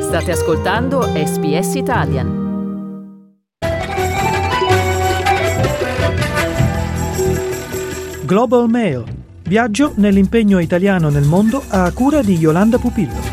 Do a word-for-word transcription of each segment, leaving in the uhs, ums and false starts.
State ascoltando S B S Italian. Global Mail. Viaggio nell'impegno italiano nel mondo a cura di Yolanda Pupillo.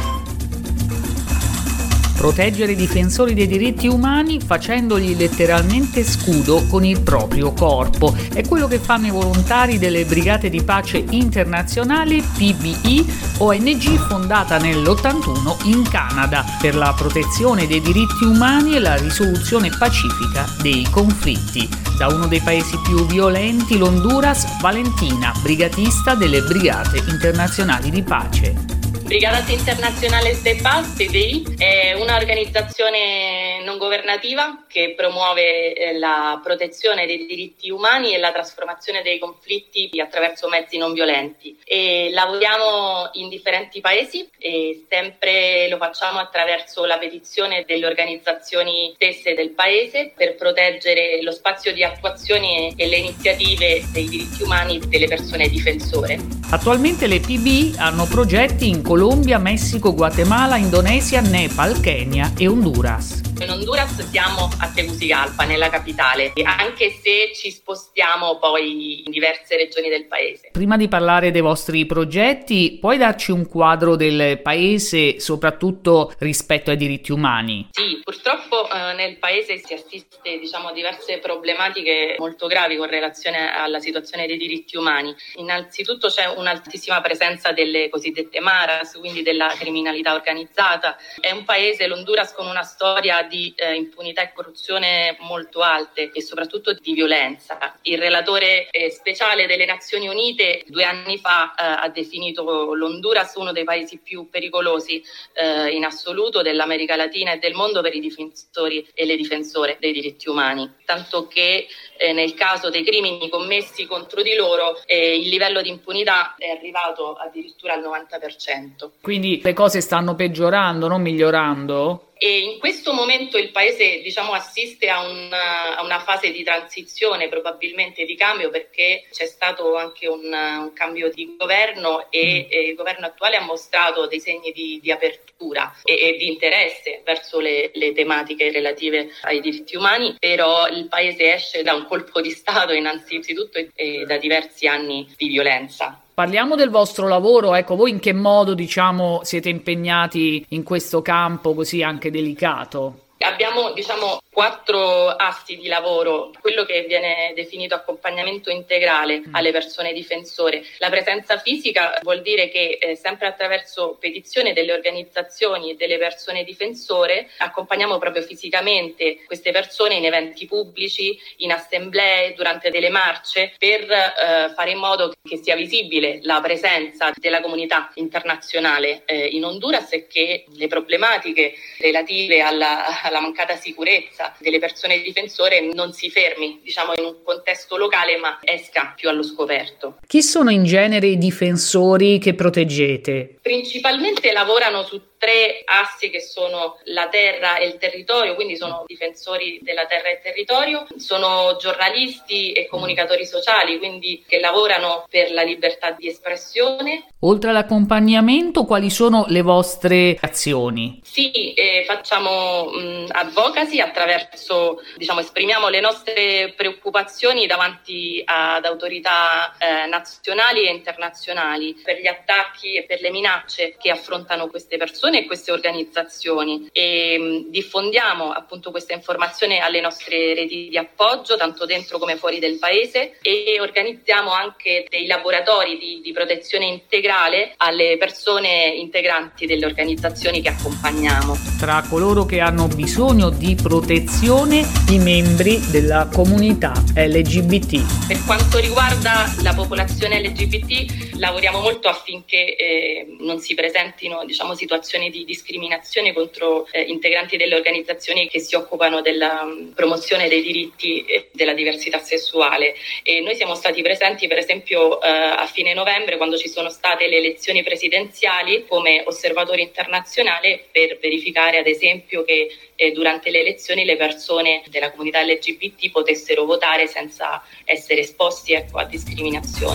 Proteggere i difensori dei diritti umani facendogli letteralmente scudo con il proprio corpo. È quello che fanno i volontari delle Brigate di Pace Internazionali P B I, O N G fondata nell'ottantuno in Canada, per la protezione dei diritti umani e la risoluzione pacifica dei conflitti. Da uno dei paesi più violenti, l'Honduras, Valentina, brigatista delle Brigate Internazionali di Pace. Brigadas Internacionales de Paz, P B I, è un'organizzazione non governativa che promuove la protezione dei diritti umani e la trasformazione dei conflitti attraverso mezzi non violenti. E lavoriamo in differenti paesi e sempre lo facciamo attraverso la petizione delle organizzazioni stesse del paese per proteggere lo spazio di attuazione e le iniziative dei diritti umani delle persone difensore. Attualmente le P B I hanno progetti in Colombia, Messico, Guatemala, Indonesia, Nepal, Kenya e Honduras. In Honduras siamo a Tegucigalpa, nella capitale, anche se ci spostiamo poi in diverse regioni del paese. Prima di parlare dei vostri progetti, puoi darci un quadro del paese, soprattutto rispetto ai diritti umani? Sì, purtroppo eh, nel paese si assiste diciamo, a diverse problematiche molto gravi con relazione alla situazione dei diritti umani. Innanzitutto c'è un'altissima presenza delle cosiddette maras, quindi della criminalità organizzata. È un paese, l'Honduras, con una storia di eh, impunità e corruzione molto alte e soprattutto di violenza. Il relatore eh, speciale delle Nazioni Unite due anni fa eh, ha definito l'Honduras uno dei paesi più pericolosi eh, in assoluto dell'America Latina e del mondo per i difensori e le difensore dei diritti umani, tanto che eh, nel caso dei crimini commessi contro di loro eh, il livello di impunità è arrivato addirittura al novanta per cento. Quindi le cose stanno peggiorando, non migliorando? E in questo momento il paese diciamo assiste a una, a una fase di transizione, probabilmente di cambio, perché c'è stato anche un, un cambio di governo e, e il governo attuale ha mostrato dei segni di, di apertura e, e di interesse verso le, le tematiche relative ai diritti umani, però il paese esce da un colpo di Stato innanzitutto e, e da diversi anni di violenza. Parliamo del vostro lavoro, ecco, voi in che modo, diciamo, siete impegnati in questo campo così anche delicato? Abbiamo, diciamo, quattro assi di lavoro, quello che viene definito accompagnamento integrale alle persone difensore. La presenza fisica vuol dire che eh, sempre attraverso petizione delle organizzazioni e delle persone difensore accompagniamo proprio fisicamente queste persone in eventi pubblici, in assemblee, durante delle marce, per eh, fare in modo che sia visibile la presenza della comunità internazionale eh, in Honduras e che le problematiche relative alla, alla mancata sicurezza delle persone difensore non si fermi, diciamo, in un contesto locale, ma esca più allo scoperto. Chi sono in genere i difensori che proteggete? Principalmente lavorano su tre assi che sono la terra e il territorio, quindi sono difensori della terra e territorio, sono giornalisti e comunicatori sociali, quindi che lavorano per la libertà di espressione. Oltre all'accompagnamento, quali sono le vostre azioni? Sì, eh, facciamo mh, advocacy attraverso, diciamo, esprimiamo le nostre preoccupazioni davanti ad autorità eh, nazionali e internazionali per gli attacchi e per le minacce che affrontano queste persone e queste organizzazioni e mh, diffondiamo appunto questa informazione alle nostre reti di appoggio tanto dentro come fuori del paese e organizziamo anche dei laboratori di, di protezione integrale alle persone integranti delle organizzazioni che accompagniamo. Tra coloro che hanno bisogno di protezione, i membri della comunità L G B T. Per quanto riguarda la popolazione L G B T lavoriamo molto affinché eh, non si presentino, diciamo, situazioni di discriminazione contro eh, integranti delle organizzazioni che si occupano della um, promozione dei diritti e della diversità sessuale. E noi siamo stati presenti per esempio eh, a fine novembre quando ci sono state le elezioni presidenziali come osservatori internazionali per verificare ad esempio che eh, durante le elezioni le persone della comunità L G B T potessero votare senza essere esposti ecco, a discriminazioni.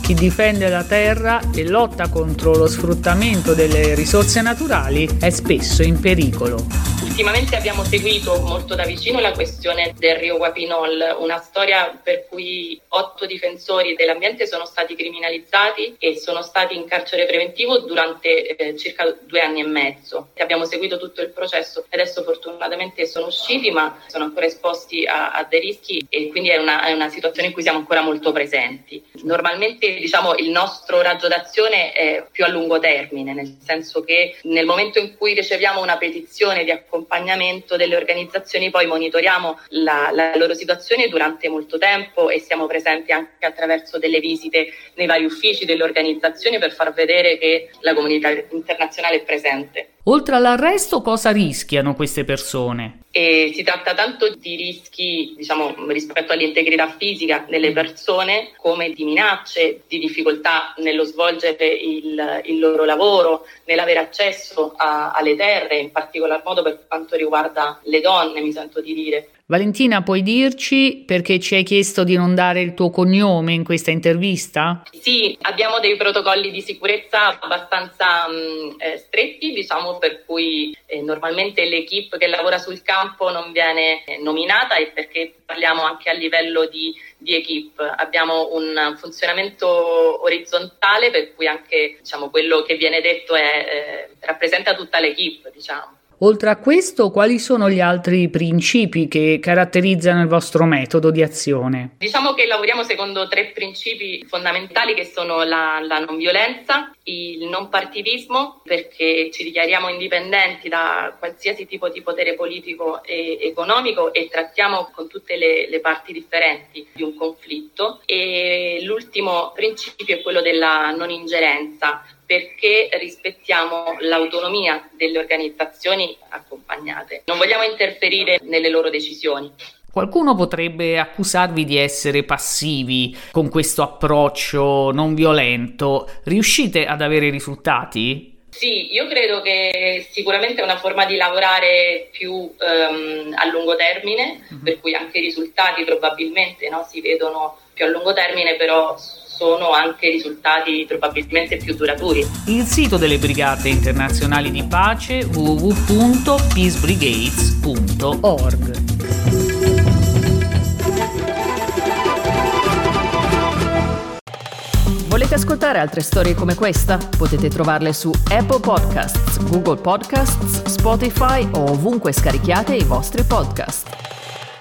Chi difende la terra e lotta contro lo sfruttamento delle risorse naturali è spesso in pericolo. Ultimamente abbiamo seguito molto da vicino la questione del Rio Guapinol, una storia per cui otto difensori dell'ambiente sono stati criminalizzati e sono stati in carcere preventivo durante eh, circa due anni e mezzo. Abbiamo seguito tutto il processo e adesso fortunatamente sono usciti, ma sono ancora esposti a, a dei rischi e quindi è una, è una situazione in cui siamo ancora molto presenti. Normalmente diciamo il nostro raggio d'azione è più a lungo termine, nel senso che nel momento in cui riceviamo una petizione di accompagnamento delle organizzazioni, poi monitoriamo la, la loro situazione durante molto tempo e siamo presenti anche attraverso delle visite nei vari uffici delle organizzazioni per far vedere che la comunità internazionale è presente. Oltre all'arresto, cosa rischiano queste persone? E si tratta tanto di rischi, diciamo, rispetto all'integrità fisica delle persone, come di minacce, di difficoltà nello svolgere il, il loro lavoro, nell'avere accesso a, alle terre, in particolar modo per quanto riguarda le donne, mi sento di dire. Valentina, puoi dirci perché ci hai chiesto di non dare il tuo cognome in questa intervista? Sì, abbiamo dei protocolli di sicurezza abbastanza mh, eh, stretti, diciamo, per cui eh, normalmente l'equipe che lavora sul campo non viene eh, nominata e perché parliamo anche a livello di, di equipe. Abbiamo un funzionamento orizzontale per cui anche diciamo, quello che viene detto è, eh, rappresenta tutta l'equipe, diciamo. Oltre a questo, quali sono gli altri principi che caratterizzano il vostro metodo di azione? Diciamo che lavoriamo secondo tre principi fondamentali che sono la, la non violenza, il non partitismo, perché ci dichiariamo indipendenti da qualsiasi tipo di potere politico e economico e trattiamo con tutte le, le parti differenti di un conflitto, e l'ultimo principio è quello della non ingerenza, perché rispettiamo l'autonomia delle organizzazioni accompagnate. Non vogliamo interferire nelle loro decisioni. Qualcuno potrebbe accusarvi di essere passivi con questo approccio non violento. Riuscite ad avere risultati? Sì, io credo che sicuramente è una forma di lavorare più um, a lungo termine, mm-hmm. per cui anche i risultati probabilmente no, si vedono più a lungo termine, però sono anche risultati probabilmente più duraturi. Il sito delle Brigate Internazionali di Pace w w w punto peace brigades punto org. Volete ascoltare altre storie come questa? Potete trovarle su Apple Podcasts, Google Podcasts, Spotify o ovunque scarichiate i vostri podcast.